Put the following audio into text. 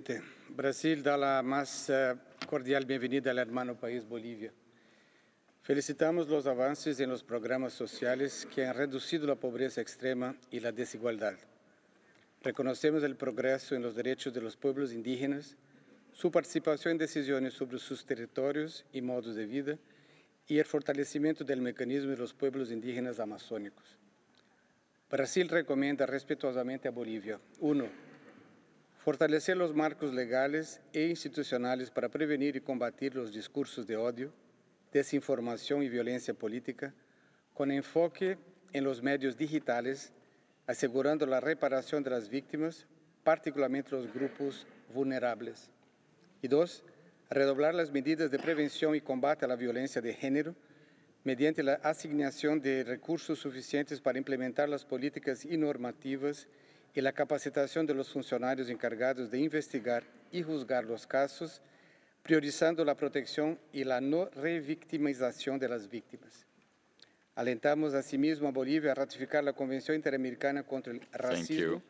presidente. Brasil da la más cordial bienvenida al hermano país Bolivia. Felicitamos los avances en los programas sociales que han reducido la pobreza extrema y la desigualdad. Reconocemos el progreso en los derechos de los pueblos indígenas, su participación en decisiones sobre sus territorios y modos de vida y el fortalecimiento del mecanismo de los pueblos indígenas amazónicos. Brasil recomienda respetuosamente a Bolivia: 1. Fortalecer los marcos legales e institucionales para prevenir y combatir los discursos de odio, desinformación y violencia política, con enfoque en los medios digitales, asegurando la reparación de las víctimas, particularmente los grupos vulnerables. Y 2. Redoblar las medidas de prevención y combate a la violencia de género mediante la asignación de recursos suficientes para implementar las políticas y normativas y la capacitación de los funcionarios encargados de investigar y juzgar los casos, priorizando la protección y la no revictimización de las víctimas. Alentamos asimismo a Bolivia a ratificar la Convención Interamericana contra el Thank you. Racismo